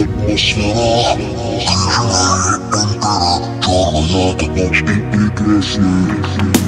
атмосфера, хижина и пантера, черная как ночь и прекрасная.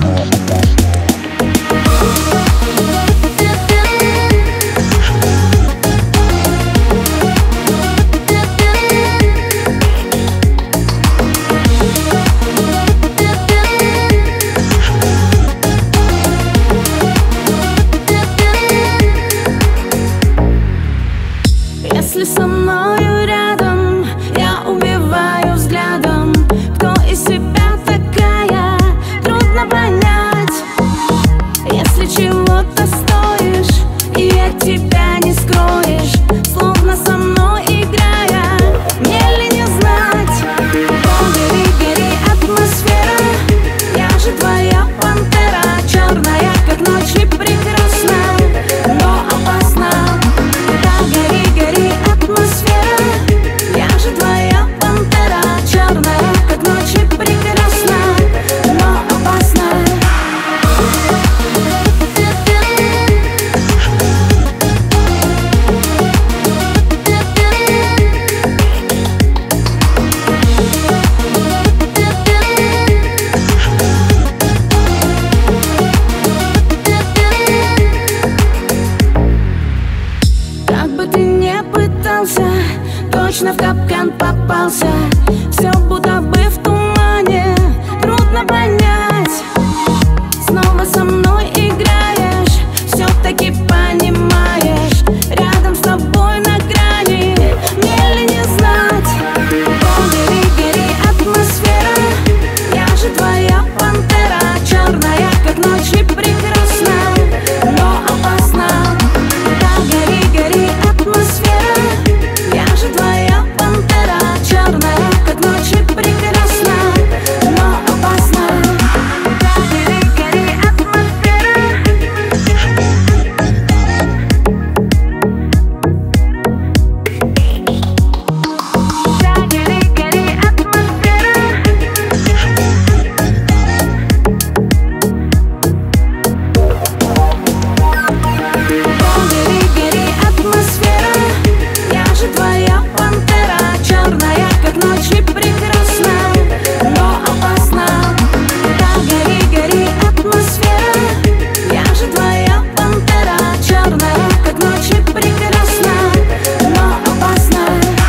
Если со мною рядом, я убиваю взглядом. Кто из себя такая, трудно понять. Если чего-то стоишь, и от тебя не скроешь, словно со мной играя, мне ли не знать? Гори, гори, атмосфера, я же твоя пантера, черная, как ночь и прекрасна, но опасна. Гори, гори, атмосфера, я же твоя пантера, черная, как ночь и прекрасна, но опасна. Как бы ты не пытался, точно в капкан попался. Все будто бы в тумане, трудно понять. Снова со мной играешь, все-таки понимаешь. Рядом с тобой на грани, мне ли не знать? Гори, гори, атмосфера, я же твоя пантера, черная, как ночь и прекрасна, но опасна. Гори, гори, атмосфера, я же твоя пантера, черная, как ночь и прекрасна, но опасна. Гори, гори, атмосфера. Гори, гори, атмосфера. Гори, гори, атмосфера, я же твоя пантера, черная, как ночь и прекрасна, но опасна. Гори, гори, атмосфера, я же твоя пантера, черная, как ночь и прекрасна, но опасна.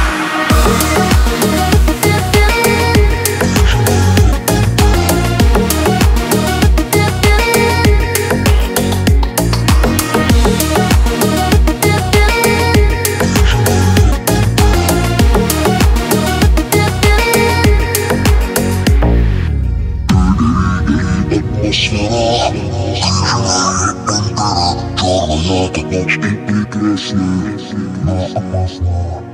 Атмосфера, хижина и пантера, черная как ночь и прекрасная, но опасна.